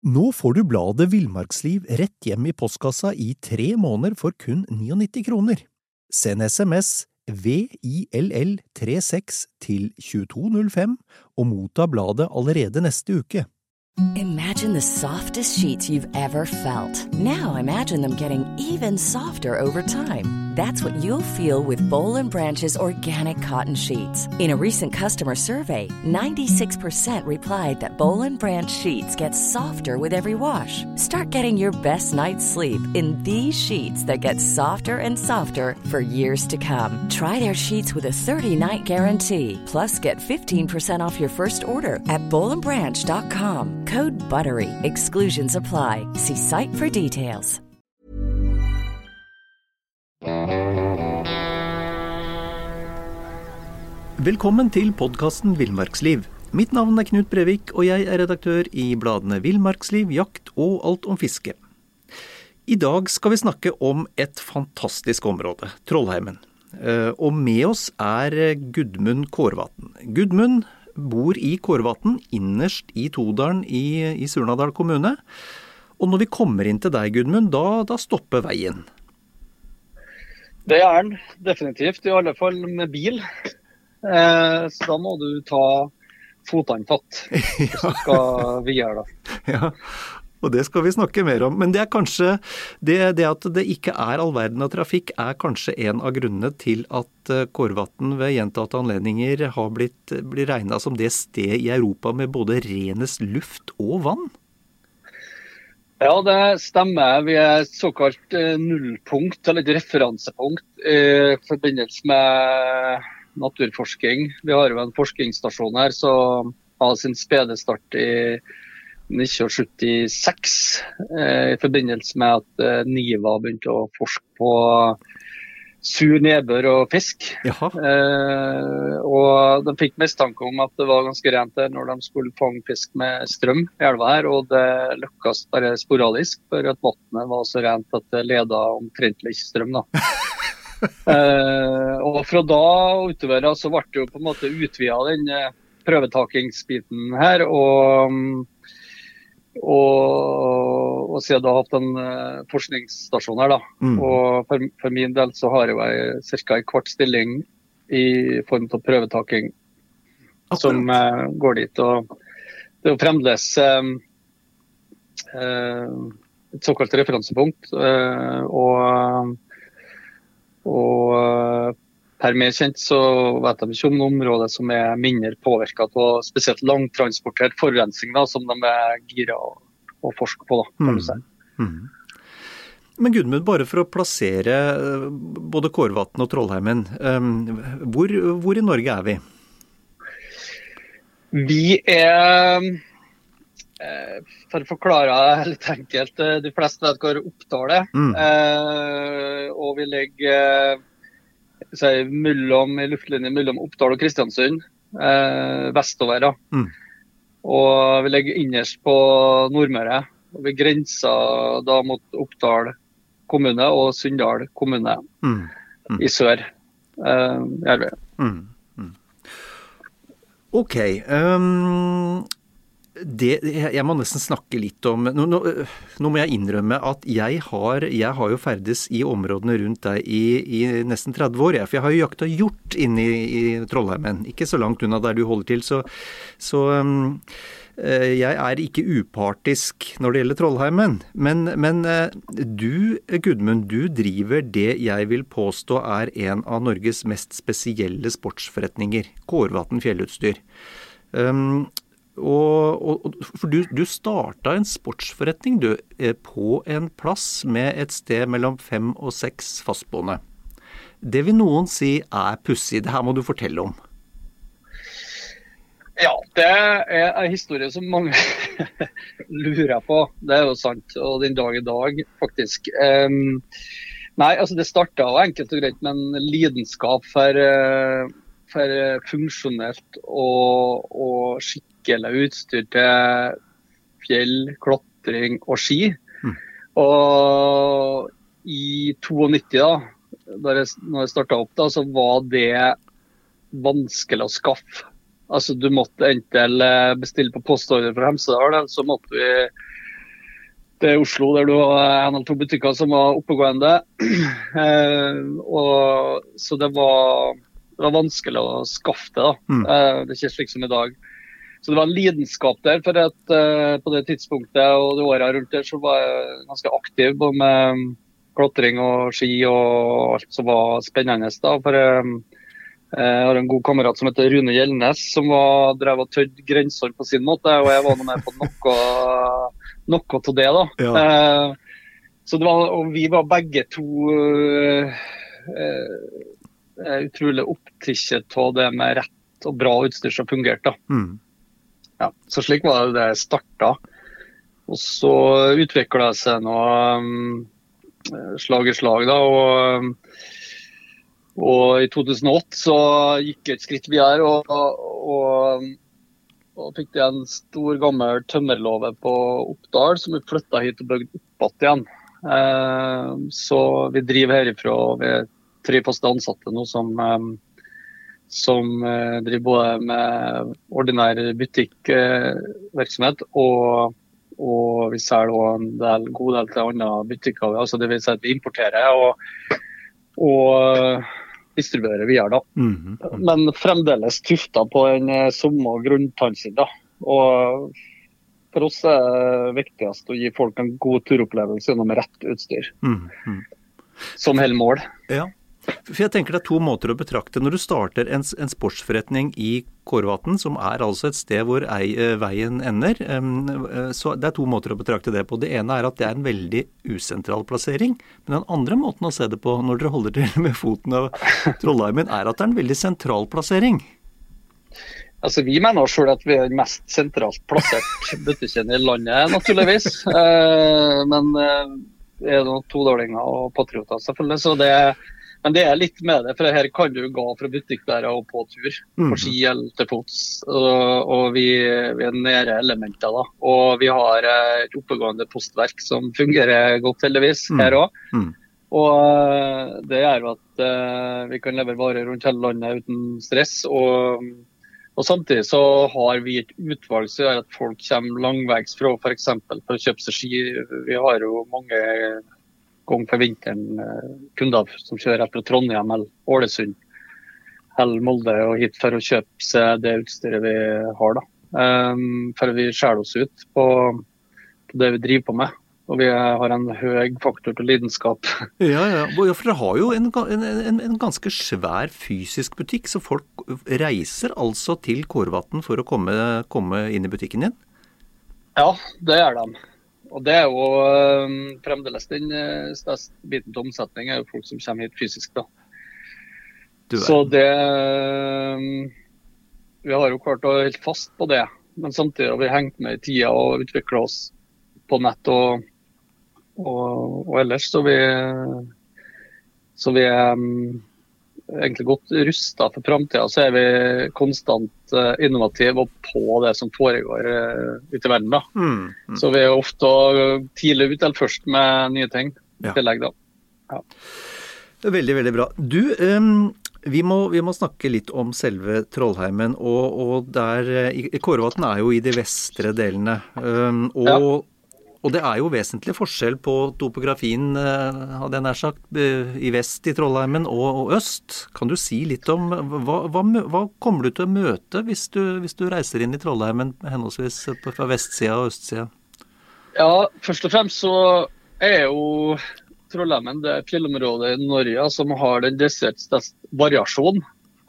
Nå får du bladet Villmarksliv rett hjem i postkassa i 3 måneder for kun 99 kroner. Send SMS VILL36 til 2205 og motta bladet allerede neste uke. Imagine the softest sheets you've ever felt. Now imagine them getting even softer over time. That's what you'll feel with Boll & Branch's organic cotton sheets. In a recent customer survey, 96% replied that Boll & Branch sheets get softer with every wash. Start getting your best night's sleep in these sheets that get softer and softer for years to come. Try their sheets with a 30-night guarantee. Plus, get 15% off your first order at bollandbranch.com. Code BUTTERY. Exclusions apply. See site for details. Velkommen til podcasten Villmarksliv. Mitt navn Knut Brevik, og jeg redaktør i bladene Villmarksliv, Jakt og Alt om fiske. I dag skal vi snakke om et fantastisk område, Trollheimen. Og med oss Gudmund Kårvatn. Gudmund bor i Kårvatn, innerst i Todalen i Surnadal kommune. Og når vi kommer inn til deg, Gudmund, da stopper veien. Det den, definitivt, i alle fall med bil. Så da må du ta fotene fatt, hvis du skal videre da. Ja, og det skal vi snakke mer om. Men det kanskje, det at det ikke all verden av trafikk, kanskje en av grunnene til at Kårvatn ved gjentatte anledninger har blitt regnet som det sted i Europa med både renest luft og vann. Ja, det stemmer. Vi et såkalt nullpunkt, eller et referansepunkt, i forbindelse med naturforsking. Vi har jo en forskningsstasjon her som har sin spede start i 1976, i forbindelse med at NIVA begynte å forske på sur nedbør og fisk. Og de fikk mistanke om at det var ganske rent der når de skulle fange fisk med strøm i elva her, og det lykkes bare sporadisk, for at vattnet var så rent at det ledet omtrentlig ikke strøm da. Og fra da utover så ble det jo på en måte utvidet den prøvetakingsbiten her, og siden jeg har hatt en forskningsstasjon her da. Og for min del så har jeg cirka en kvart stilling i form av prøvetaking som går dit, og det jo fremdeles et såkalt referansepunkt, og per mer kjent så vet de ikke om noe område som mindre påvirket av spesielt langtransportert forurensning da, som de gira å forske på da, kan du si. Men Gudmund, bare for å plassere både Kårvatn og Trollheimen, hvor i Norge vi? Vi for å forklare litt enkelt, de fleste vet hvor Oppdal og vi ligger i luftlinjen mellom Oppdal og Kristiansund, vestover da. Og vi ligger innerst på Nordmøre, og vi grenser da mot Oppdal kommune og Sunndal kommune i sør. Ok, jeg må nesten snakke litt om, nå må jeg innrømme at jeg har jo ferdes i områdene rundt deg i nesten 30 år, for jeg har jo jakta hjort inne i Trollheimen, ikke så langt unna der du holder til, så jeg ikke upartisk når det gjelder Trollheimen, men du, Gudmund, du driver det jeg vil påstå en av Norges mest spesielle sportsforretninger, Kårvatn fjellutstyr. For du startet en sportsforretning på en plass med et sted mellom 5 og 6 fastboende. Det vil noen si pussig, det her må du fortelle om. Ja, det en historie som mange lurer på, det jo sant, og den dag i dag faktisk. Nei, altså det startet jo enkelt og greit med en lidenskap for funksjonelt og skikkelig utstyr til fjell, klatring og ski. Og i 92 da, når jeg startet opp da, så var det vanskelig å skaffe. Altså du måtte enten bestille på postordre fra Hemsedal, eller så måtte vi Det Oslo, der du har en eller to butikker som var oppegående. Så det var vanskelig å skaffe det. Det ikke slik som i dag. Så det var en lidenskap der, for at på det tidspunktet og det året rundt der, så var jeg ganske aktiv både med klatring og ski og alt som var spennende. Da. For jeg har en god kamerat som heter Rune Gjelnes, som drev og tødde grenser på sin måte, og jeg var med på noe til det. Da. Ja. Så og vi var begge to utrolig opptisket av det med rett og bra utstyr som fungerte. Ja, så slik var det startet. Og så utviklet det seg noe slag i slag. Da, og i 2008 så gikk jeg et skritt videre og fikk det en stor gammel tømmerlåve på Oppdal som vi flyttet hit og bygde opp igjen. Så vi driver herifra, vi 3 faste ansatte nå som driver både med ordinær butikkvirksomhet og vi ser en god del til andre butikker. Altså det vil si at vi importerer og distribuerer videre da. Men fremdeles tuftet på den samme grunntanken da. Og for oss det viktigst å gi folk en god turopplevelse gjennom rett utstyr. Som hele mål. Ja. For jeg tenker det 2 måter å betrakte. Når du starter en sportsforretning i Kårvatn, som altså et sted hvor veien ender, så det 2 måter å betrakte det på. Det ene at det en veldig usentral plassering, men den andre måten å se det på, når dere holder til med foten av Trollheimen, at det en veldig sentral plassering. Altså, vi mener selv at vi den mest sentralt plassert butikken i landet, naturligvis. Men det noen todalinger og patrioter, selvfølgelig, så men det litt med det, for her kan du gå fra butikk der og på tur, på ski eller til fots, og vi nære elementer da. Og vi har et oppegående postverk som fungerer godt heldigvis her også. Og det jo at vi kan levere varer rundt hele landet uten stress, og samtidig så har vi et utvalg som gjør at folk kommer langveis fra for eksempel for å kjøpe seg ski. Vi har jo mange gang for vinteren kunder som kjører fra Trondheim eller Ålesund eller Molde og hit for å kjøpe seg det utstyret vi har da. For vi skjærer oss ut på det vi driver på med. Og vi har en høy faktor til lidenskap. Ja, for dere har jo en ganske svær fysisk butikk, så folk reiser altså til Kårvatn for å komme inn i butikken din? Ja, det gjør de. Og det jo fremdeles den største biten til omsetning jo folk som kommer hit fysisk da. Så det vi har jo klart å holde fast på det, men samtidig har vi hengt med i tida og utviklet oss på nett og ellers, så vi egentlig godt rustet for fremtiden, så vi konstant innovative og på det som foregår ute i verden da. Så vi ofte tidlig ut eller først med nye ting i tillegg da. Ja. Veldig, veldig bra. Du, vi må snakke litt om selve Trollheimen, og der, Kårvatn jo i de vestre delene, og det jo vesentlig forskjell på topografien, hadde jeg nær sagt, i vest i Trollheimen og øst. Kan du si litt om, hva kommer du til å møte hvis du reiser inn i Trollheimen, henholdsvis fra vestsida og østsida? Ja, først og fremst så jo Trollheimen det fjellområdet i Norge som har den desidert største variasjon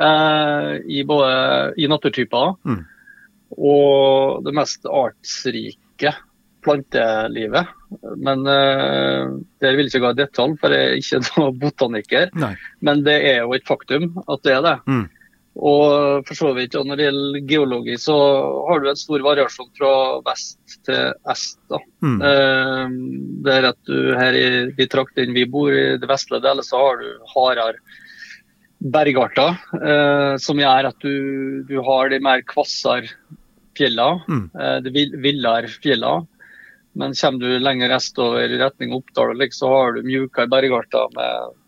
i naturtyper og det mest artsrike plantelivet, men det vil ikke gå i detalj, for jeg ikke noen botaniker. Nei. Men det jo et faktum at det det. Og for så vidt, og når det gjelder geologi, så har du en stor variasjon fra vest til øst. Da. Det at du her i trakten vi bor i det vestlige delet, så har du hardere bergarter, som gjør at du har de mer kvassere fjellene, det villere fjellene. Men kommer du lenger østover i retning Oppdal, så har du mjukere bergarter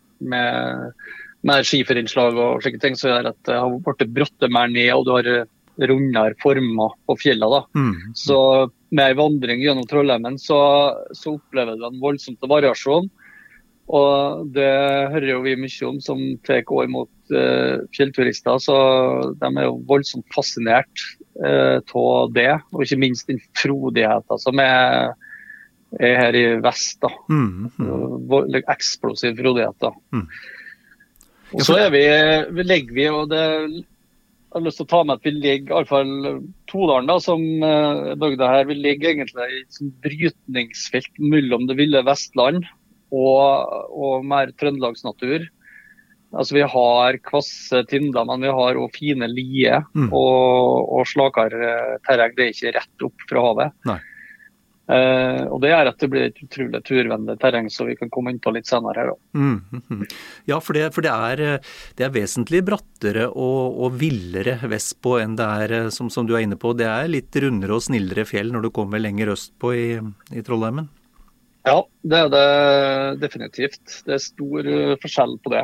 med mer skiferinnslag og slike ting, så gjør at det har blitt bråttet mer ned, og du har rundere former på fjellet da. Så med en vandring gjennom Trollheimen så opplever du en voldsomt variasjon. Og det hører jo vi mye om som tar år mot fjellturister, så de er jo voldsomt fascinert av det, og ikke minst den frodigheten som er her i vest da. Eksplosiv frodighet da. Og så legger vi, og det jeg har lyst til å ta med at vi ligger, i alle fall Todalen da, som bygda her, vi ligger egentlig i et brytningsfelt mellom det ville Vestland og mer trøndelagsnatur. Altså vi har kvasse tinder, men vi har også fine lie og slakere terreng. Det er ikke rett opp fra havet. Nei. Og det er at det blir et utrolig turvennlig terreng, så vi kan komme inn på litt senere her da. Ja, for det er vesentlig brattere og villere vestpå enn det er, som du er inne på. Det er litt rundere og snillere fjell når du kommer lenger østpå i Trollheimen. Ja, det er det definitivt. Det er stor forskjell på det.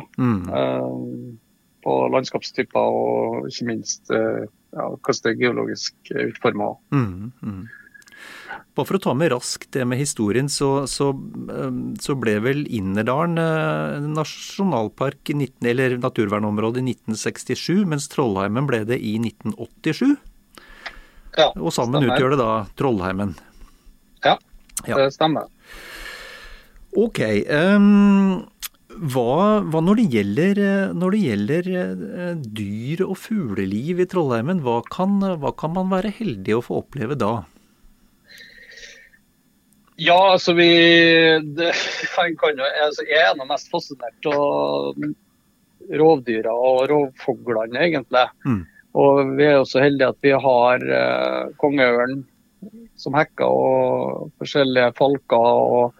På landskapstyper og ikke minst hvordan det er geologisk utformet. Bare for å ta med raskt det med historien, så ble vel Innerdalen nasjonalpark eller naturvernområde i 1967, mens Trollheimen ble det i 1987. Ja, og sammen stemmer. Utgjør det da Trollheimen. Ja, det stemmer. Ok, hva når det gjelder dyr og fugleliv i Trollheimen, hva kan man være heldig å få oppleve da? Ja, altså jeg er nå mest fascinert av rovdyra og rovfuglene egentlig. Og vi er også heldige at vi har kongeørn som hekker og forskjellige falker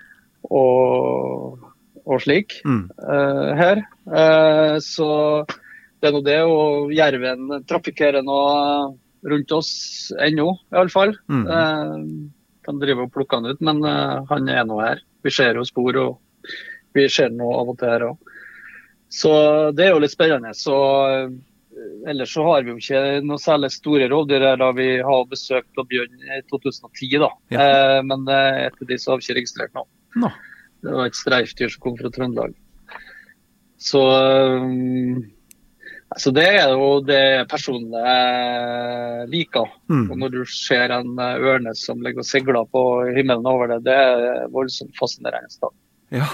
og slik her. Så det er nå det, og jerven trafikkerer nå rundt oss ennå i alle fall. Han driver og plukker han ut, men han er nå her. Vi ser jo spor, og vi ser nå av og til her også. Så det er jo litt spennende. Så ellers så har vi jo ikke noe særlig store rovdyr her da vi har besøkt på bjørn i 2010 da. Ja. Men etter de så har vi ikke registrert noe. No. Det var et streifdyr som kom fra Trøndelag. Så altså det er jo det personlig liker. Og når du ser en ørne som ligger og segler på himmelen over det, det er voldsomt fascinerende da. Ja.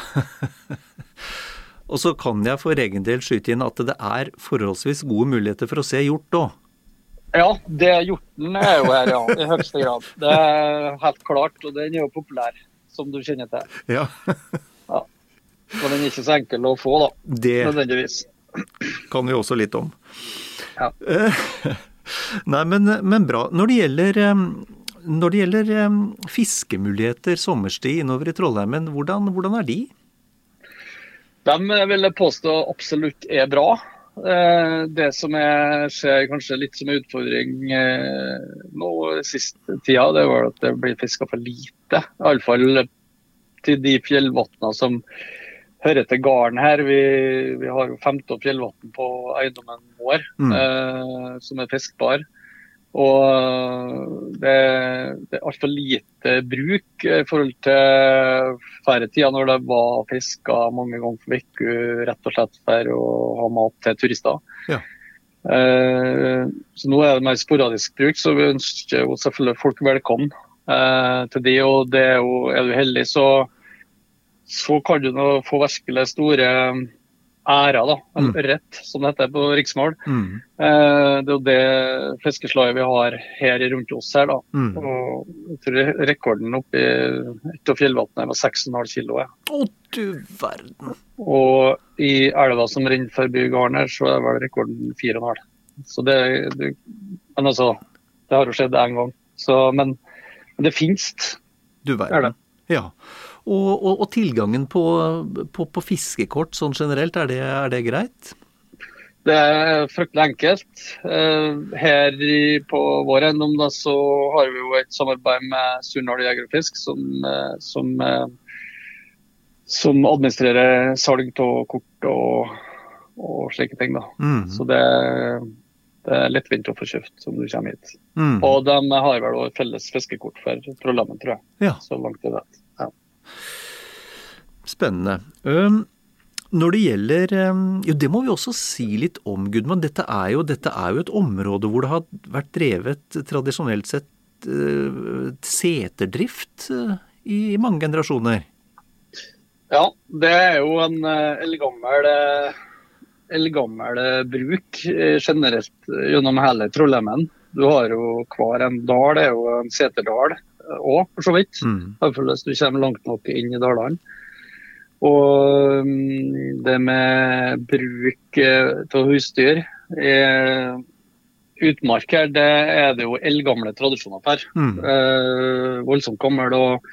Og så kan jeg for egen del skyte inn at det er forholdsvis gode muligheter for å se hjort da. Ja, hjorten er jo her, ja, i høyeste grad. Det er helt klart, og den er jo populær, som du kjenner til. Ja. Ja. Og den er ikke så enkel å få da, nødvendigvis. Kan vi også litt om. Ja. Nei, men bra. Når det gjelder fiskemuligheter sommerstid innover i Trollheimen, hvordan er de? De vil jeg påstå absolutt er bra. Det som skjer kanskje litt som en utfordring nå siste tida, det var at det blir fisket for lite. I alle fall til de fjellvattene som hører til gården her. Vi har jo 15 fjellvatten på eiendommen vår som er fiskbar. Og det er alt for lite bruk i forhold til færre tider når det var fisket mange ganger for uke, rett og slett for å ha mat til turister. Ja. Så nå er det mer sporadisk bruk, så vi ønsker jo selvfølgelig folk velkommen til det, og det er du heldig, så kan du nå få virkelig store æra da, eller ørret, som det heter på riksmål. Det er jo det fiskeslaget vi har her rundt oss her da. Og jeg tror rekorden oppe i et av fjellvattnet var 6,5 kilo. Å, du verden! Og i elva som renner forbi gården her, så er vel rekorden 4,5. Så men altså, det har jo skjedd en gang. Så, men det finnes. Du verden. Ja. Og tilgangen på fiskekort sånn generelt, er det greit? Det er fryktelig enkelt. Her på vår eiendom da, så har vi jo et samarbeid med Surnadal Jeger og Fisk som administrerer salg av kort og slike ting da. Så det Det lettvint å få kjøpt om du kommer hit. Og de har vel også felles fiskekort for Trollheimen, tror jeg. Ja. Så langt jeg vet. Ja. Spennende. Når det gjelder, jo det må vi også si litt om, Gudmund. Dette er jo et område hvor det har vært drevet tradisjonelt sett seterdrift i mange generasjoner. Ja, det er jo en eldgammel bruk generelt gjennom hele Trollheimen. Du har jo hver en dal, det er jo en seterdal også, for så vidt. Hvis du kommer langt nok inn i dalene. Og det med bruk av husdyr utmark her, det er det jo eldgamle tradisjoner per. Voldsomt gammel, og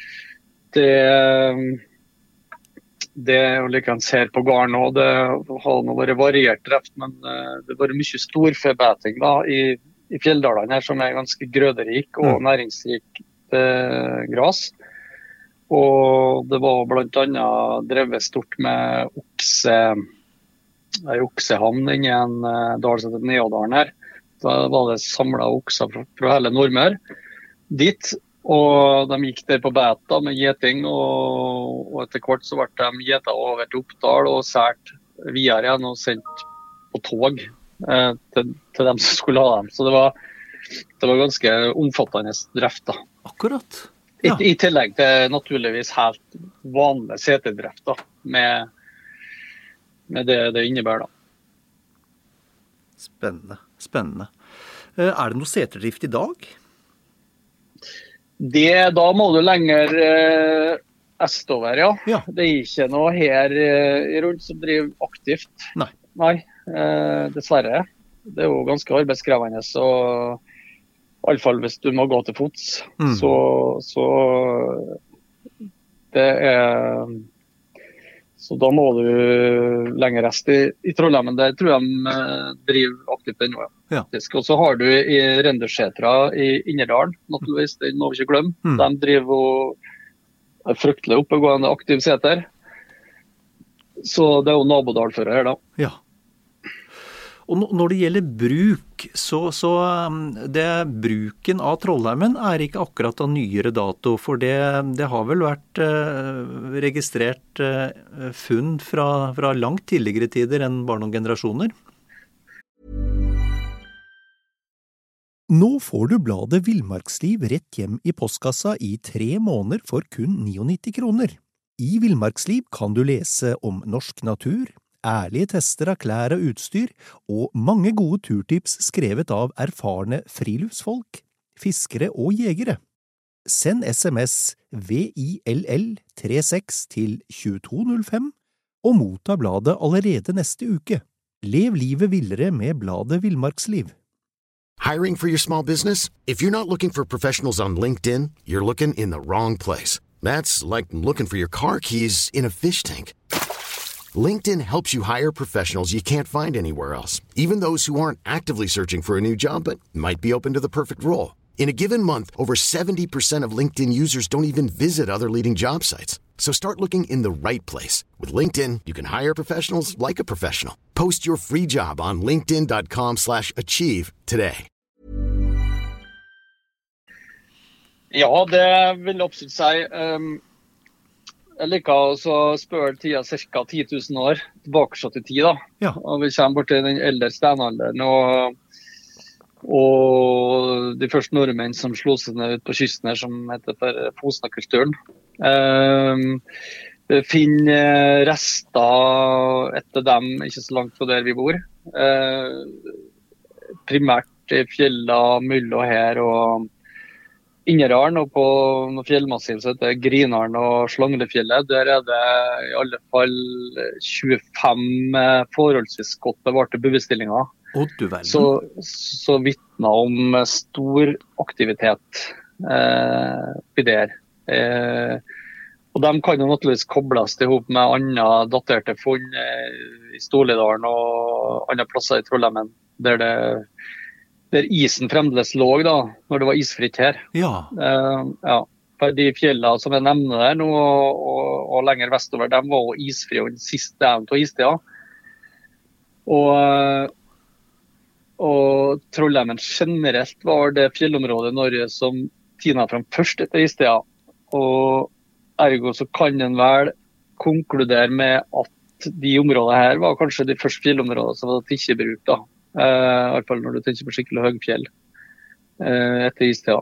det er jo like han ser på gården nå, det har nå vært variert drept, men det er bare mye storfebeting da, i fjelldalene her, som er ganske grøderik og næringsrik gras. Og det var blant annet drevet stort med oksehamn inni en dal som heter Neodalen her. Da var det samlet okser fra hele Nordmør dit, og de gikk der på beta med gjeting, og etter hvert så ble de gjetet over til Oppdal og sært videre igjen og sendt på tog til dem som skulle ha dem. Så det var ganske omfattende drift da. Akkurat. Ja. I tillegg til naturligvis helt vanlig seterdrift da, med det innebærer da. Spennende. Er det noe seterdrift i dag? Da må du lenger østover, ja. Det er ikke noe her rundt som driver aktivt. Nei, dessverre. Det er jo ganske arbeidskrevende, og i alle fall hvis du må gå til fots, så det er... Så da må du lenger rest i Trollheimen, der tror jeg de driver aktivt ennå. Ja. Og så har du i Rendersetra i Innerdalen, naturligvis, det må vi ikke glemme. De driver jo fryktelig oppegående aktiv seter. Så det er jo nabodalfører her da. Ja. Og når det gjelder bruk, så det bruken av Trollheimen er ikke akkurat av nyere dato, for det har vel vært registrert funn fra langt tidligere tider enn bare noen generasjoner. Nå får du bladet Villmarksliv rett hjem i postkassa i 3 måneder for kun 99 kroner. I Villmarksliv kan du lese om norsk natur, ærlige tester av klær og utstyr, og mange gode turtips skrevet av erfarne friluftsfolk, fiskere og jegere. Send SMS VILL36 til 2205 og motta bladet allerede neste uke. Lev livet villere med bladet Villmarksliv. Hiring for your small business? If you're not looking for professionals on LinkedIn, you're looking in the wrong place. That's like looking for your car keys in a fish tank. LinkedIn helps you hire professionals you can't find anywhere else, even those who aren't actively searching for a new job but might be open to the perfect role. In a given month, over 70% of LinkedIn users don't even visit other leading job sites. So start looking in the right place. With LinkedIn, you can hire professionals like a professional. Post your free job on linkedin.com/achieve today. Ja, det vil jeg absolutt si. Jeg liker å spørre tida cirka 10 000 år tilbake til tid da. Ja. Og vi kommer bort til den eldre steinalderen, og de første nordmenn som slo seg ned ut på kysten her, som heter for Fosna-kulturen. Vi finner rester etter dem, ikke så langt fra der vi bor. Primært i fjellene, Mull og her, og Innerdalen, og på noen fjellmassiv som heter Grinaren og Slanglefjellet. Der er det i alle fall 25 forholdsvis godt bevarte bevisstillinger. Så vittner om stor aktivitet i der. Og de kan jo naturligvis kobles til ihop med andre daterte funn i Storlidalen og andre plasser i Trollheimen, der isen fremdeles lå da, når det var isfritt her. Ja. For de fjellene som jeg nevner der nå, og lenger vestover, de var jo isfri og den siste delen av istida. Og Og Trollheimen generelt var det fjellområdet i Norge som tina fram først etter istida. Og ergo så kan en vel konkludere med at de områdene her var kanskje de første fjellområdene som var tatt i bruk, da. I hvert fall når du tenker på skikkelig høyfjell etter istida.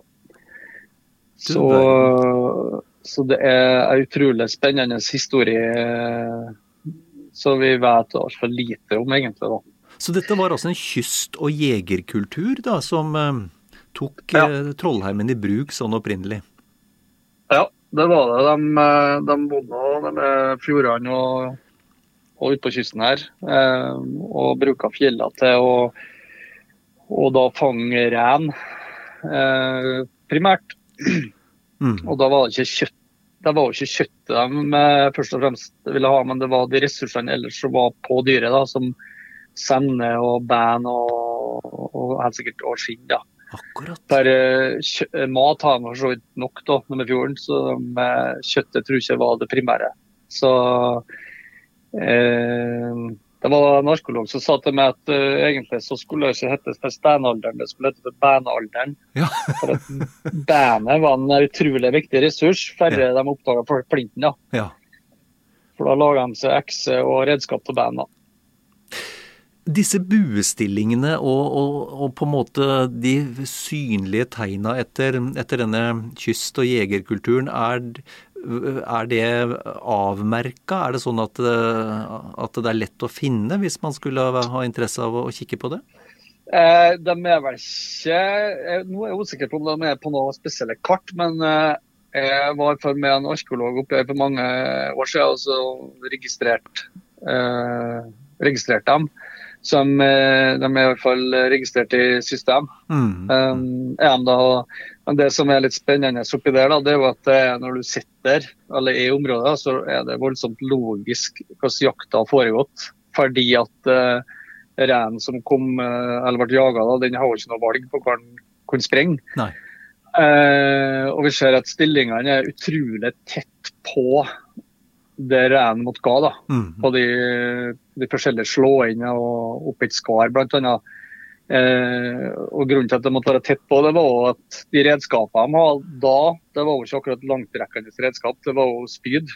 Så det en utrolig spennende historie som vi vet alt for lite om egentlig da. Så dette var altså en kyst- og jegerkultur da, som tok Trollheimen i bruk sånn opprinnelig? Ja, det var det. De bodde med fjordene og ut på kysten her, og bruket fjellene til å da fange ren, primært. Og da var det ikke kjøtt. Det var jo ikke kjøttet de først og fremst ville ha, men det var de ressursene ellers som var på dyret, da, som sende og ben og helt sikkert og skinn, da. Akkurat. Mat har man så vidt nok da, med fjorden, så kjøttet tror jeg ikke var det primære. Så det var en arkeolog som sa til meg at egentlig så skulle det ikke hettes for steinalderen, det skulle hette for benalderen. Ja. For at benet var en utrolig viktig ressurs før de oppdaget flinten, da. Ja. For da laget de seg ekse og redskap til ben, da. Disse buestillingene og på en måte de synlige tegna etter denne kyst- og jegerkulturen, er det avmerket? Er det sånn at det lett å finne hvis man skulle ha interesse av å kikke på det? De vel ikke, nå jeg usikker på om de på noe spesielle kart, men jeg var med en arkeolog oppe for mange år siden og så registrert dem. Som de i hvert fall registrert i system. Men det som litt spennende oppi der, da, det er jo at når du sitter eller i området, så det voldsomt logisk hvordan jakta har foregått. Fordi at ren som kom, eller ble jaget, da, den har jo ikke noe valg på hva den kunne sprenge. Nei. Og vi ser at stillingene utrolig tett på det ren mot ga, da. På de forskjellige slåene og opp i et skar, blant annet. Og grunnen til at det måtte være tett på det var at de redskapene de hadde da, det var jo ikke akkurat langtrekkende redskap, det var jo spyd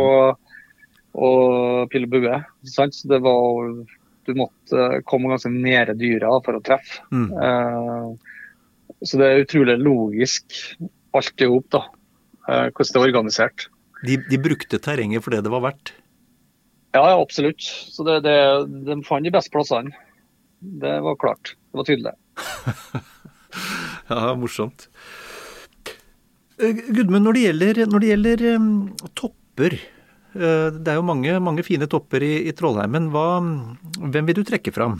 og pil og bue, sant? Så det var, du måtte komme ganske nære dyra for å treffe. Så det utrolig logisk alt i hop da, hvordan det er organisert. De brukte terrenget for det det var verdt? Ja, absolutt. Så de fant de beste plassene. Det var klart. Det var tydelig. Ja, morsomt. Gudmund, når det gjelder topper, det er jo mange fine topper i Trollheimen. Hvem vil du trekke fram?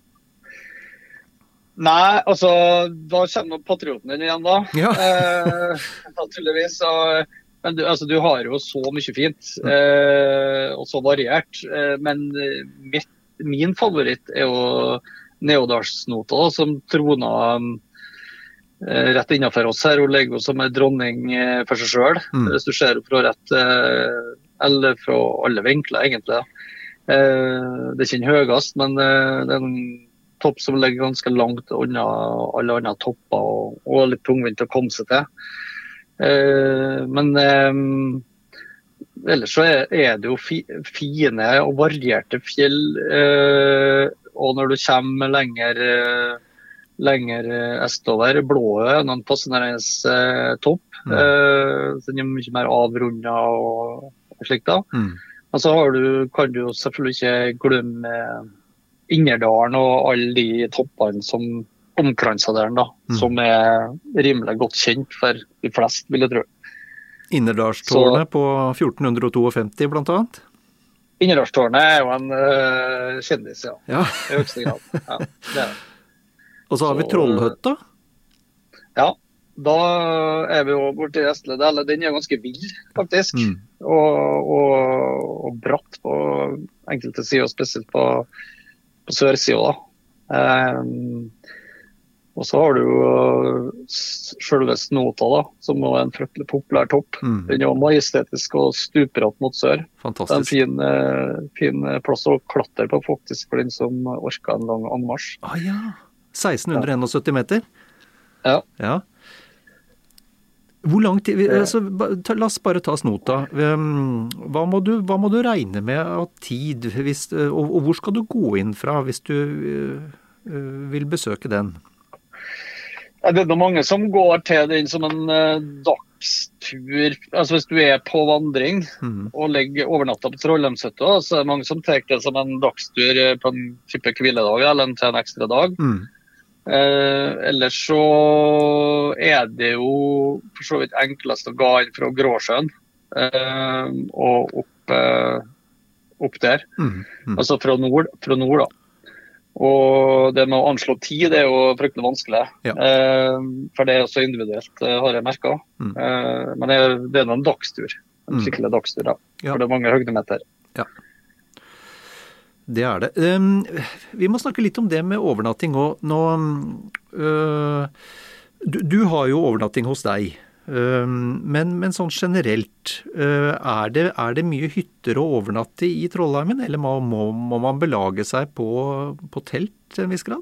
Nei, altså, da kommer patrioten inn igjen da. Ja. Naturligvis, men du har jo så mye fint, og så variert, men min favoritt er jo Neodalsnota, som troner rett innenfor oss her, og legger som en dronning for seg selv, hvis du ser fra rett, eller fra alle vinkler egentlig. Det er ikke en høyest, men det er en topp som ligger ganske langt unna alle andre topper, og litt tungvint å komme seg til. Men ellers så er det jo fine og varierte fjell, og når du kommer lenger østover, Blåø, noen fascinerende topp, den er mye mer avrundet og slikt da. Og så kan du jo selvfølgelig ikke glemme Innerdalen og alle de toppene som omkranser der, da, som er rimelig godt kjent for de fleste, vil jeg tro. Innerdalstårnet på 1452 blant annet? Innerdalstårnet er jo en kjendis, ja. Ja. I høyeste grad. Ja, det er det. Og så har vi Trollhøtta. Ja, da er vi jo borte i Østledal. Den er ganske vild, faktisk. Og bratt på enkelte sider, spesielt på sørsida, da. Og så har du jo selve Snota, da, som er en fryktelig populær topp. Den er jo majestetisk og stuper opp mot sør. Fantastisk. Det er en fin plass å klatre på, faktisk, for den som orker en lang anmarsj. Ja. 1671 meter? Ja. Ja. Hvor lang tid, altså, la oss bare ta snota. Hva må du regne med av tid, og hvor skal du gå inn fra hvis du vil besøke den? Det er mange som går til den som en dagstur. Altså hvis du er på vandring og legger overnatta på Trollheimshytta, så er det mange som tar det som en dagstur på en type hviledag eller til en ekstra dag. Ellers så er det jo for så vidt enklest å gå inn fra Gråsjøen og opp der. Altså fra nord da. Og det med å anslå tid det er jo fryktelig vanskelig, for det er også individuelt, har jeg merket. Men det er en dagstur, en skikkelig dagstur da, for det er mange høydemeter. Ja. Det er det. Vi må snakke litt om det med overnatting også. Du har jo overnatting hos deg, men sånn generelt, er det mye hytter å overnatte i Trollheimen, eller må man belage seg på telt til en viss grad?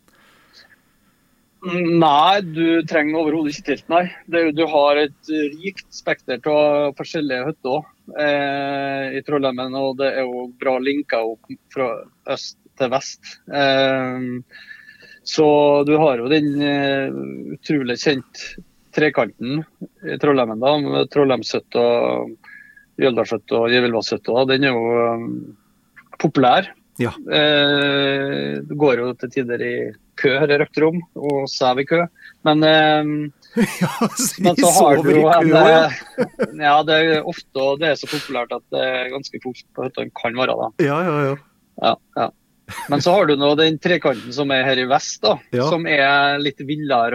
Nei, du trenger overhodet ikke telt, nei. Du har et rikt spekter av forskjellige hytter i Trollheimen, og det er jo bra linket opp fra øst til vest. Så du har jo den utrolig kjent trekanten i Trollheimen da, med Trollheimshytta, Jøldalshytta og Gjevilvasshytta. Den er jo populær. Ja. Det går jo til tider i kø her i Røkterom, og sæv i kø. Men så har du jo ja, det er ofte, og det er så populært at det er ganske fort på hyttene kan være da. Ja. Men så har du nå den trekanten som er her i vest da, som er litt villere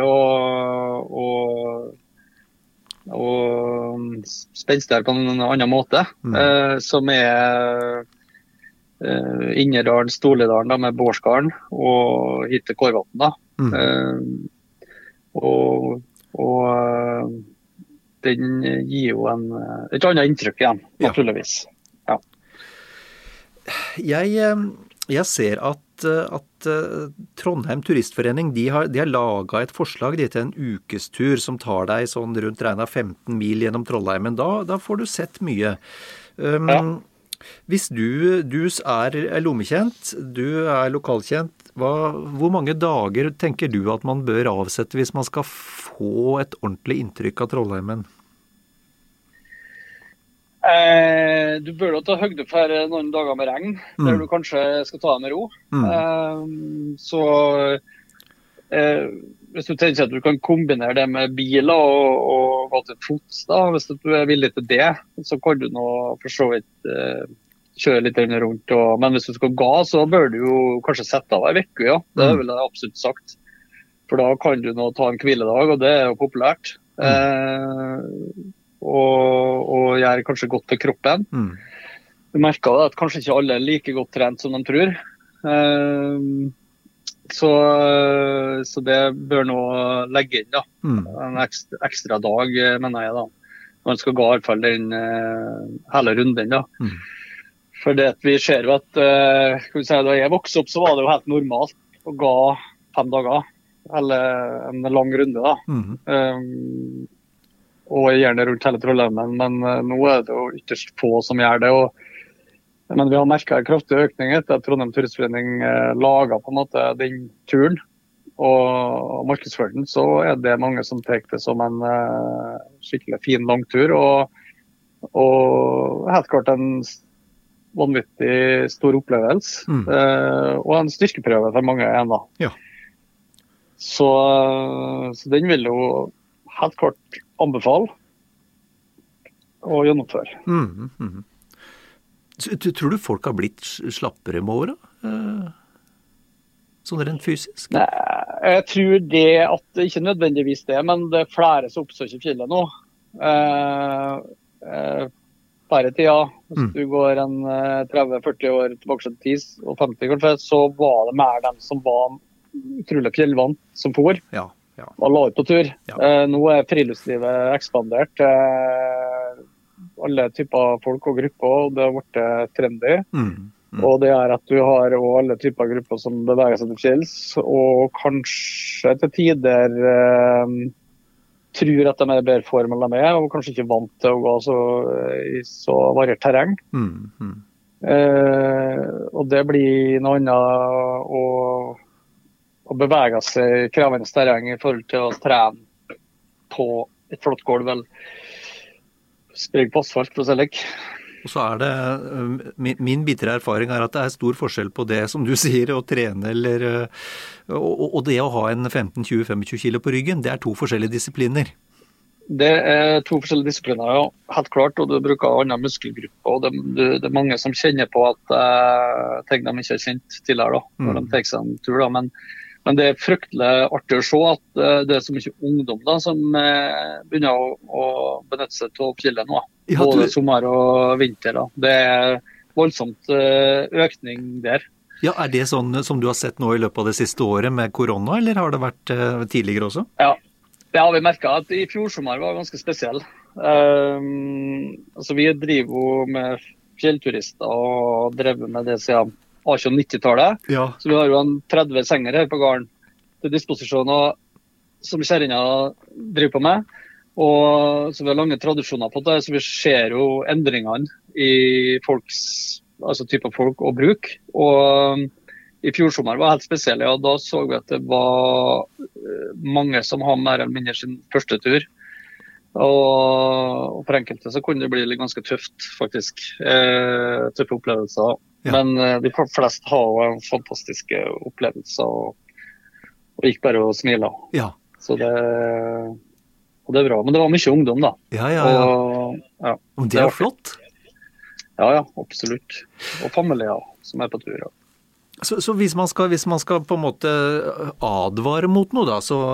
og spenstigere på en annen måte, som er Innerdalen, Storledalen da, med Bårdsgarden og hit til Kårvatn da. Og den gir jo et annet inntrykk igjen, naturligvis. Ja. Jeg ser at Trondheim Turistforening, de har laget et forslag til en ukestur som tar deg sånn rundt regnet 15 mil gjennom Trollheimen. Da får du sett mye. Hvis du er lommekjent, du er lokalkjent, hvor mange dager tenker du at man bør avsette hvis man skal få et ordentlig inntrykk av Trollheimen? Du bør ta høyde for noen dager med regn, der du kanskje skal ta det med ro. Så hvis du tenker at du kan kombinere det med biler og gå til fots da, hvis du er villig til det, så kan du nå for så vidt kjøre litt rundt. Men hvis du skal gå, så bør du jo kanskje sette av en uke, ja. Det vil jeg absolutt sagt. For da kan du nå ta en hviledag, og det er jo populært. Og gjør kanskje godt for kroppen. Du merker at kanskje ikke alle er like godt trent som de tror. Så det bør nå legge inn da. En ekstra dag, mener jeg da. Man skal gå i hvert fall den hele runden da. For det vi ser jo at da jeg vokste opp så var det jo helt normalt å gå 5 dager, eller en lang runde da. Og gjerne rundt hele Trollheimen, men nå er det jo ytterst få som gjør det, men vi har merket en kraftig økning etter at Trondheim Turistforening laget på en måte den turen og markedsførte den, så er det mange som tar det som en skikkelig fin langtur og helt klart en vanvittig stor opplevelse og en styrkeprøve for mange igjen da. Ja. Så den vil jo helt klart anbefale å gjennomføre. Tror du folk har blitt slappere med året? Sånn rent fysisk? Nei, jeg tror det at ikke nødvendigvis det, men det er flere som oppsøker fjellet nå. Bare tida, hvis du går en 30-40 år tilbake til 10 og 50 kanskje, så var det mer dem som var utrolig fjellvant som for. Ja. Og la ut på tur. Nå er friluftslivet ekspandert. Alle typer folk og grupper, og det har vært trendy. Og det at du har også alle typer grupper som beveger seg til fjells, og kanskje til tider tror at de er i bedre form enn de er, og kanskje ikke vant til å gå i så variert terreng. Og det blir noe annet å bevege seg i krevende terreng i forhold til å trene på et flott gulv, eller spreng på asfalt, for å si like. Og så det, min bitre erfaring at det stor forskjell på det som du sier, å trene og det å ha en 15-20-25 kilo på ryggen, det to forskjellige disipliner. Det to forskjellige disipliner, ja, helt klart, og du bruker andre muskelgrupper, og det mange som kjenner på at ting de ikke har kjent tidligere da, når de tar seg en tur da, men det fryktelig artig å se at det så mye ungdom da, som begynner å benytte seg av fjellet nå. Både sommer og vinter. Da. Det voldsomt økning der. Ja, det sånn som du har sett nå i løpet av det siste året med korona, eller har det vært tidligere også? Ja, det har vi merket at i fjor sommer var ganske spesiell. Altså, vi driver jo med fjellturister og drevet med det siden 1890-tallet. Ja. Så vi har jo 30 senger her på gården til disposisjoner som kjerringa driver på med. Og så vi har lange tradisjoner på det, så vi ser jo endringene i altså type folk og bruk. Og i fjor sommer var helt spesiell, og da så vi at det var mange som har mer eller mindre sin første tur. Og for enkelte så kunne det bli litt ganske tøft, faktisk. Tøffe opplevelser. Ja. Men de flest har fantastiske opplevelser, og gikk bare og smilet. Ja. Så det bra. Men det var mye ungdom da. Ja. Og det flott. Ja, absolutt. Og familier som på tur. Ja. Så hvis man skal på en måte advare mot noe da, så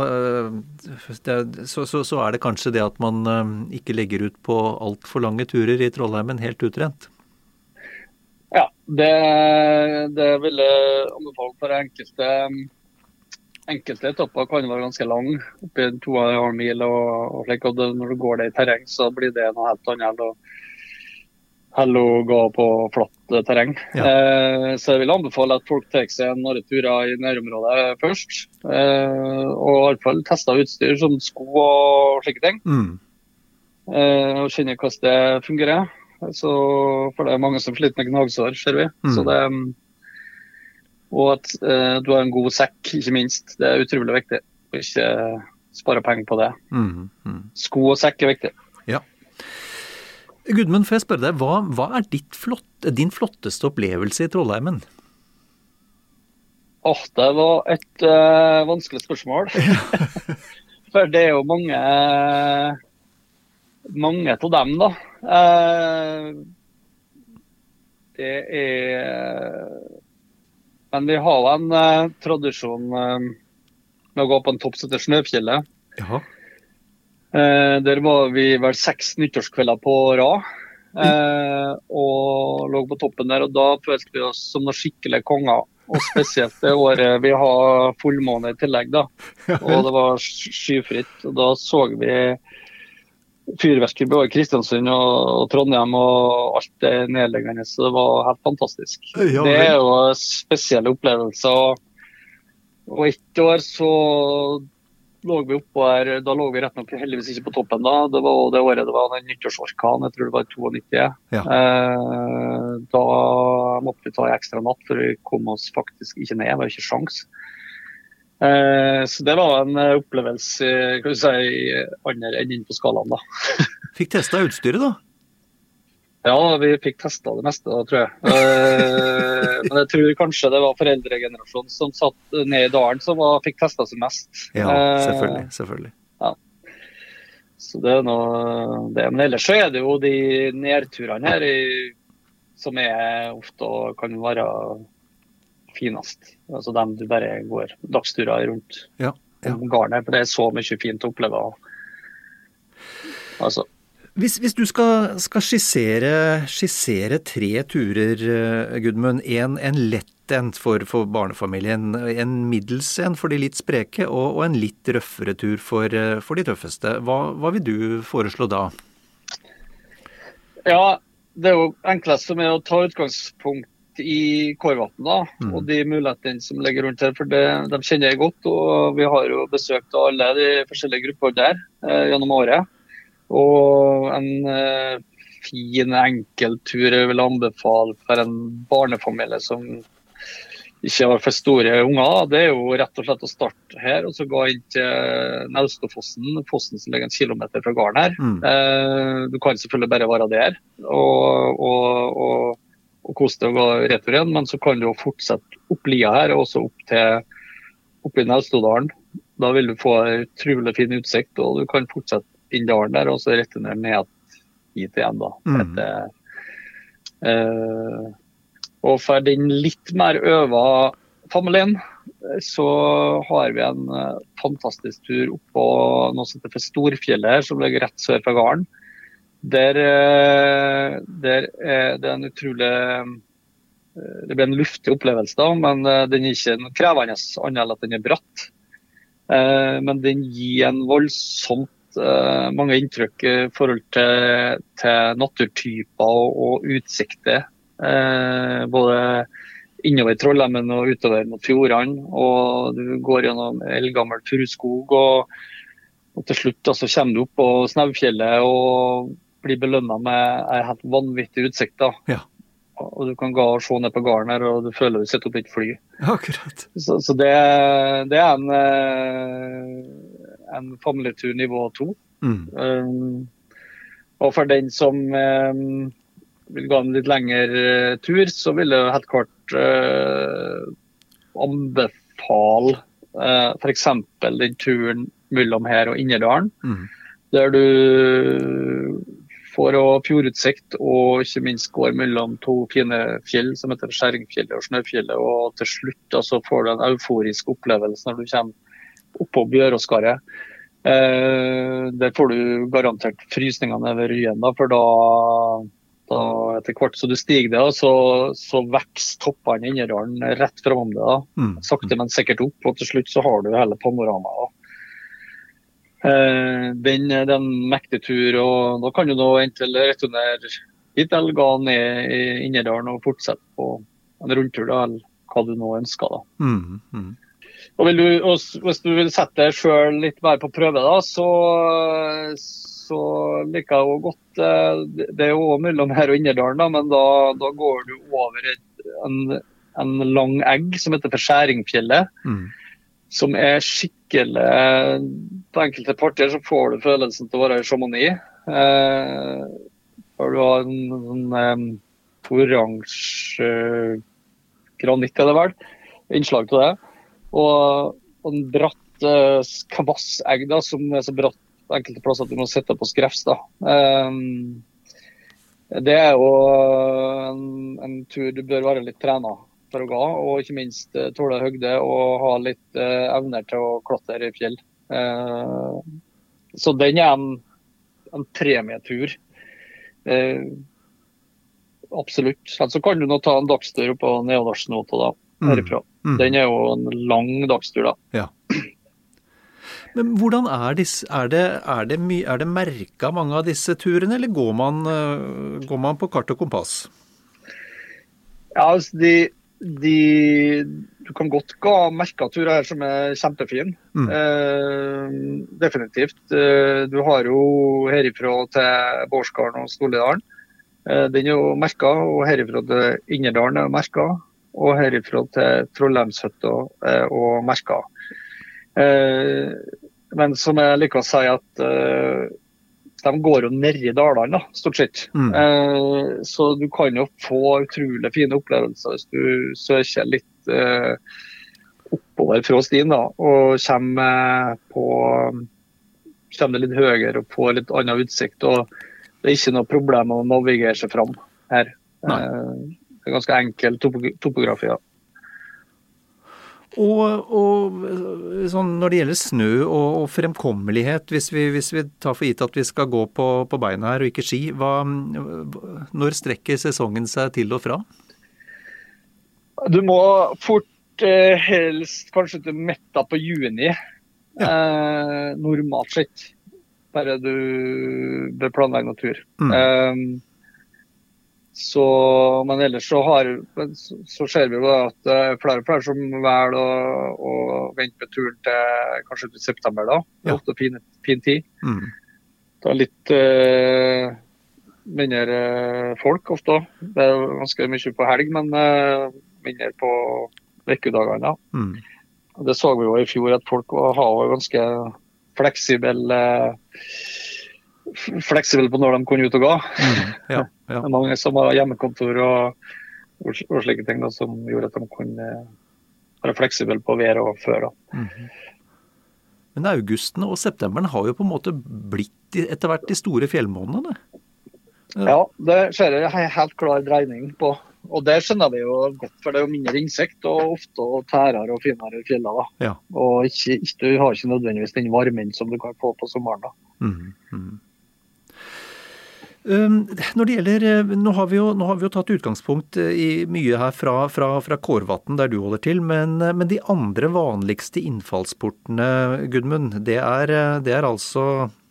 det kanskje det at man ikke legger ut på alt for lange turer i Trollheimen helt utrent? Ja, det vil jeg anbefale for enkelte etapper kan være ganske lang, oppi 2,5 mil og slik, og når du går det i terreng, så blir det noe helt annet enn å gå på flatt terreng. Ja. Så jeg vil anbefale at folk tar seg noen turer i nærområdet først, og i hvert fall tester utstyr som sko og slike ting, og kjenner hvordan det fungerer. Så, for det mange som sliter med gnagsår, ser vi. Så og at du har en god sekk, ikke minst. Det utrolig viktig. Og ikke spare penger på det. Sko og sekk viktig. Ja. Gudmund, får jeg spørre deg, hva din flotteste opplevelse i Trollheimen? Det var et vanskelig spørsmål. For det jo mange av dem da. Men vi har en tradisjon med å gå på en topp som heter Snøfjellet. Ja. Der var vi vel 6 nyttårskvelder på rad, og lå på toppen der, og da følte vi oss som noen skikkelige konger. Og spesielt det året vi har fullmåne i tillegg da, og det var skyfritt, og da så vi fyrverkeri både i Kristiansund og Trondheim, og alt det nedleggende, så det var helt fantastisk. Ja, det jo spesielle opplevelser, og et år så lå vi oppå her, da lå vi rett nok heldigvis ikke på toppen da, det var det året det var en nyttårsorkan, jeg tror det var 92. Ja. Da måtte vi ta ekstra natt, for vi kom oss faktisk ikke ned, det var ikke sjans. Så det var en opplevelse, kan du si, andre enden på skalaen da. Fikk testet utstyret da? Ja, vi fikk testet det meste da, tror jeg. Men jeg tror kanskje det var foreldregenerasjonen som satt ned i dalen som fikk testet seg mest. Ja, selvfølgelig. Ja. Så det noe det. Men ellers så det jo de nedturene her som ofte kan være finest. Altså dem du bare går dagsturer rundt gården, for det så mye fint å oppleve. Altså. Hvis du skal skissere 3 turer, Gudmund, en lett en for barnefamilien, en middels en for de litt spreke, og en litt røffere tur for de tøffeste. Hva vil du foreslå da? Ja, det jo enklest som å ta utgangspunkt litt i Kårvatn da, og de mulighetene som ligger rundt her, for de kjenner jeg godt, og vi har jo besøkt alle de forskjellige grupper der gjennom året. Og en fin, enkel tur jeg vil anbefale for en barnefamilie som ikke har for store unger. Det jo rett og slett å starte her, og så gå inn til Nauståfossen, fossen som ligger 1 kilometer fra gården her. Du kan selvfølgelig bare være der, og kose deg og gå retur igjen, men så kan du jo fortsette opp lia her, og også opp i Naustådalen. Da vil du få en utrolig fin utsikt, og du kan fortsette inn dalen der, og så returnere ned hit igjen da. Og for den litt mer øva familien, så har vi en fantastisk tur opp på noe som heter Storfjellet her, som ligger rett sør fra gården. Der er det en utrolig, det blir en luftig opplevelse da, men den er ikke krevende annet enn at den er bratt. Men den gir en voldsomt mange inntrykk i forhold til naturtyper og utsikter. Både innover Trollheimen og utover mot fjordene, og du går gjennom eldgammel furuskog, og til slutt så kommer du opp på Snaufjellet og blir belønnet med en helt vanvittig utsikt da. Ja. Og du kan gå og se ned på gården her, og du føler du sitter oppe i et fly. Akkurat. Så det er en familietur nivå 2. Og for den som vil gå en litt lengre tur, så vil jeg helt klart anbefale for eksempel den turen mellom her og Innerdalen, der du får fjordutsikt og ikke minst går mellom 2 fine fjell som heter Skjæringfjellet og Snøfjellet, og til slutt så får du en euforisk opplevelse når du kommer opp på Bjøråskaret. Der får du garantert frysningene over ryen da, for da etter hvert så du stiger det, så vekster toppene i Innerdalen rett fram det da. Sakte, men sikkert opp, og til slutt så har du hele panoramaet da. Den en mektig tur, og da kan du nå enten returnere hit eller gå ned i Innerdalen og fortsette på en rundtur da, eller hva du nå ønsker da. Og hvis du vil sette deg selv litt mer på prøve da, så liker jeg jo godt, det jo også mellom her og Innerdalen da, men da går du over en lang egg som heter for Skjæringfjellet, som skikkelig, på enkelte partier så får du følelsen til å være i Chamonix. For du har en oransje granitt, er det vel, innslag til det. Og en bratt kvassegg da, som så bratt på enkelte plasser at du må sette på skrefs da. Det jo en tur du bør være litt trenet for å gå, og ikke minst tåle høgde og ha litt evner til å klatre i fjell. Så den en premietur. Absolutt. Så kan du nå ta en dagstur på Neodalsnota da, herifra. Den jo en lang dagstur da. Ja. Men hvordan er det merket mange av disse turene, eller går man på kart og kompass? Ja, altså du kan godt gå merket turer her som kjempefin. Definitivt. Du har jo herifra til Bårdsgarden og Storledalen. Den jo merket, og herifra til Innerdalen merket, og herifra til Trollheimshøtta og merket. Men som jeg liker å si at de går jo ned i dalene da, stort sett. Så du kan jo få utrolig fine opplevelser hvis du søker litt oppover fra stien da, og kommer litt høyere og får litt annen utsikt, og det ikke noe problem å navigere seg fram her. Det ganske enkel topografi da. Og sånn, når det gjelder snø og fremkommelighet, hvis vi tar for gitt at vi skal gå på beina her og ikke ski, når strekker sesongen seg til og fra? Du må fort helst kanskje til midten på juni, normalt sett, bare du bør planlegge noen tur. Men ellers så ser vi jo at det er flere og flere som velger å vente med turen til kanskje til september da. Det er ofte fin tid. Det er litt mindre folk ofte. Det er ganske mye på helg, men mindre på vekkedagene. Og det så vi jo i fjor at folk har ganske fleksibel på når de kunne ut og gå. Ja. Det er mange som har hjemmekontor og slike ting da, som gjorde at de kunne være fleksibel på vær og før. Men augustene og septemberen har jo på en måte blitt etter hvert de store fjellmånedene. Ja, det skjer en helt klar dreining på. Og det skjønner vi jo godt, for det er jo mindre insekt og ofte tærer og finere i fjellet da. Ja. Og du har ikke nødvendigvis den varmen som du kan få på sommeren da. Når det gjelder, nå har vi jo tatt utgangspunkt i mye her fra Kårvatn der du holder til, men de andre vanligste innfallsportene, Gudmund, det er altså...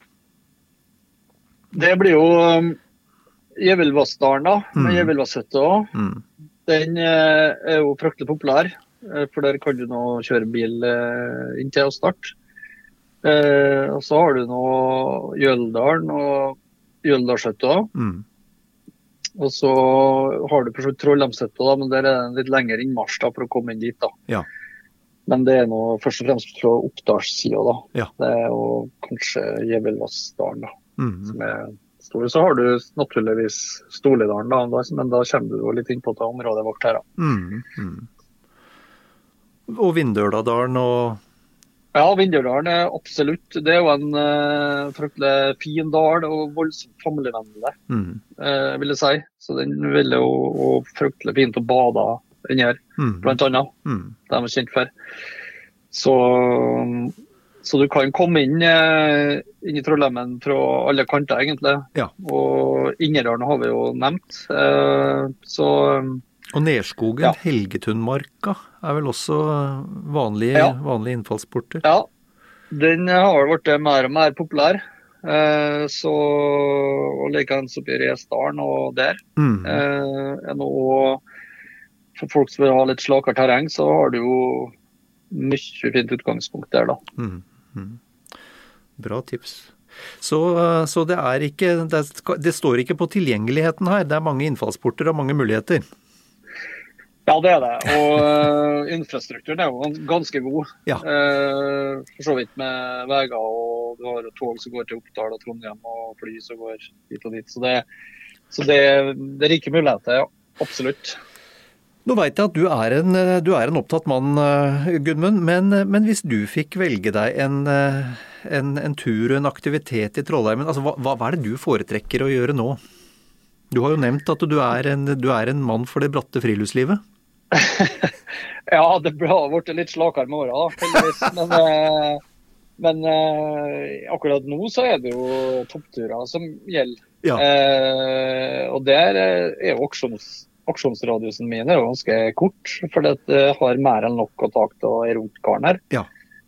Det blir jo Gjevilvassdalen da, med Gjevilvasshytta også. Den er jo fryktelig populær, for der kan du nå kjøre bil inntil å starte. Og så har du nå Jøldalen og Jøldalshytta. Og så har du på Trollheimshytta da, men der er det litt lenger innmarsj da, for å komme inn dit da. Ja. Men det er nå først og fremst fra Oppdalssiden da. Ja. Det er jo kanskje Gjevilvassdalen da, som er stor. Så har du naturligvis Storlidalen da, men da kommer du jo litt inn på det området vårt her da. Og Vindøladalen og... Ja, Vindøladalen er absolutt. Det er jo en fryktelig fin dal og voldsomt familievennlig, vil jeg si. Så den vil jo fryktelig fint å bade inn her, blant annet. Det er vi kjent for. Så du kan komme inn i Trollheimen fra alle kanter, egentlig. Ja. Og Innerdalen har vi jo nevnt. Og Nerskogen, Helgetunmarka, er vel også vanlige innfallsporter? Ja, den har vært mer og mer populær. Og likeens oppi Resdalen og der. For folk som vil ha litt slakere terreng, så har du jo mye fint utgangspunkt der da. Bra tips. Så det er ikke, det står ikke på tilgjengeligheten her. Det er mange innfallsporter og mange muligheter. Ja, det er det. Og infrastrukturen er jo ganske god. Ja. For så vidt med veier, og du har tog som går til Oppdal og Trondheim, og fly som går dit og dit. Så det er rike muligheter, ja. Absolutt. Nå vet jeg at du er en opptatt mann, Gudmund, men hvis du fikk velge deg en tur og en aktivitet i Trollheimen, altså hva er det du foretrekker å gjøre nå? Du har jo nevnt at du er en mann for det bratte friluftslivet. Ja, det har vært litt slakere med året, heldigvis. Men akkurat nå så er det jo toppturer som gjelder. Ja. Og der er jo aksjonsradiusen min er jo ganske kort, for det har mer enn nok å ta til i rundt karen her. Ja.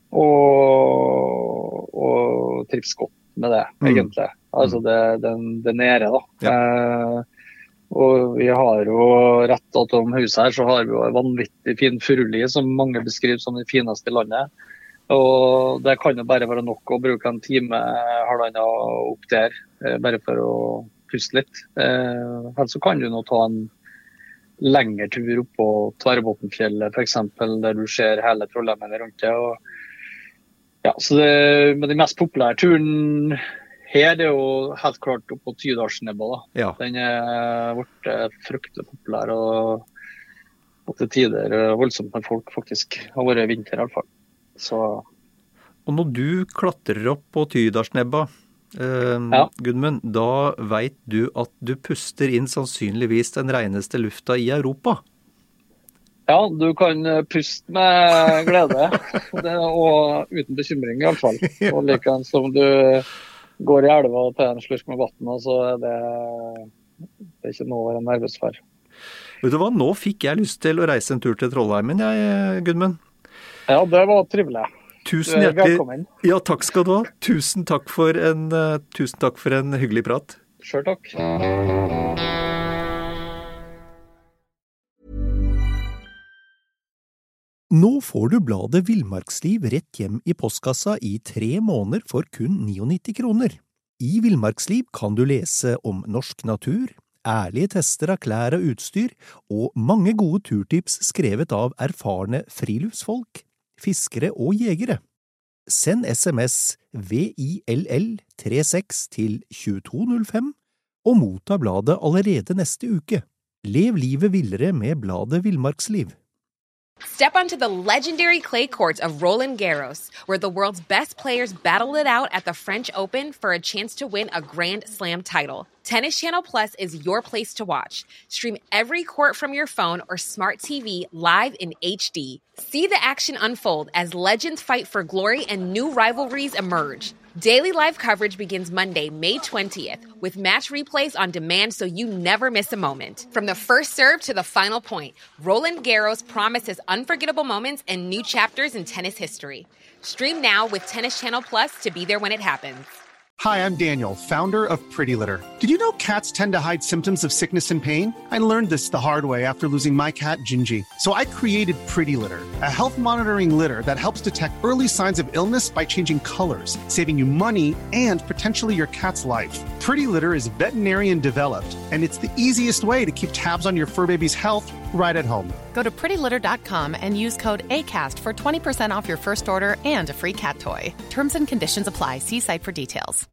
Og trives godt med det, egentlig. Altså det nede da. Ja. Og vi har jo rett om huset her, så har vi jo en vanvittig fin furuli som mange beskriver som det fineste i landet. Og det kan jo bare være nok å bruke en time, halvannen opp der, bare for å puste litt. Ellers så kan du nå ta en lengre tur opp på Tverrbotnfjellet, for eksempel, der du ser hele Trollheimen rundt det. Ja, så med de mest populære turen her er jo helt klart opp på Tydalsnebba da. Ja. Den er vært fryktelig populær og til tider voldsomt med folk faktisk. Har vært vinter i alle fall. Så... Og når du klatrer opp på Tydalsnebba, Gudmund, da vet du at du puster inn sannsynligvis den reneste lufta i Europa. Ja, du kan puste med glede, og uten bekymring i alle fall. Og likeens som du går i elva og tar en slurk med vatten, så er det ikke noe å være nervøs for. Vet du hva, nå fikk jeg lyst til å reise en tur til Trollheimen, Gudmund. Ja, det var trivelig. Tusen hjertelig. Velkommen. Ja, takk skal du ha. Tusen takk for en hyggelig prat. Selv takk. Nå får du bladet Villmarksliv rett hjem i postkassa i 3 måneder for kun 99 kroner. I Villmarksliv kan du lese om norsk natur, ærlige tester av klær og utstyr, og mange gode turtips skrevet av erfarne friluftsfolk, fiskere og jegere. Send SMS VILL36 til 2205 og motta bladet allerede neste uke. Lev livet villere med bladet Villmarksliv. Step onto the legendary clay courts of Roland Garros, where the world's best players battle it out at the French Open for a chance to win a Grand Slam title. Tennis Channel Plus is your place to watch. Stream every court from your phone or smart TV live in HD. See the action unfold as legends fight for glory and new rivalries emerge. Daily live coverage begins Monday, May 20th, with match replays on demand so you never miss a moment. From the first serve to the final point, Roland Garros promises unforgettable moments and new chapters in tennis history. Stream now with Tennis Channel Plus to be there when it happens. Hi, I'm Daniel, founder of Pretty Litter. Did you know cats tend to hide symptoms of sickness and pain? I learned this the hard way after losing my cat, Gingy. So I created Pretty Litter, a health monitoring litter that helps detect early signs of illness by changing colors, saving you money and potentially your cat's life. Pretty Litter is veterinarian developed, and it's the easiest way to keep tabs on your fur baby's health right at home. Go to prettylitter.com and use code ACAST for 20% off your first order and a free cat toy. Terms and conditions apply. See site for details.